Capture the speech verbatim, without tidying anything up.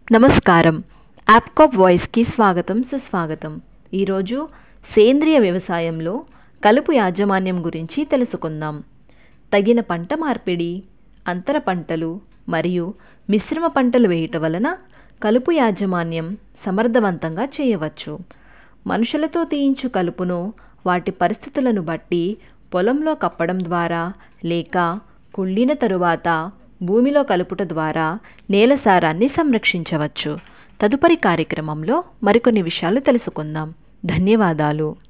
నమస్కారం. యాప్కాప్ వాయిస్కి స్వాగతం సుస్వాగతం. ఈరోజు సేంద్రియ వ్యవసాయంలో కలుపు యాజమాన్యం గురించి తెలుసుకుందాం. తగిన పంట మార్పిడి, అంతర పంటలు మరియు మిశ్రమ పంటలు వేయటం వలన కలుపు యాజమాన్యం సమర్థవంతంగా చేయవచ్చు. మనుషులతో తీయించు కలుపును వాటి పరిస్థితులను బట్టి పొలంలో కప్పడం ద్వారా లేక కుళ్ళిన తరువాత భూమిలో కలుపుట ద్వారా నేల సారాన్ని సంరక్షించవచ్చు. తదుపరి కార్యక్రమంలో మరికొన్ని విషయాలు తెలుసుకుందాం. ధన్యవాదాలు.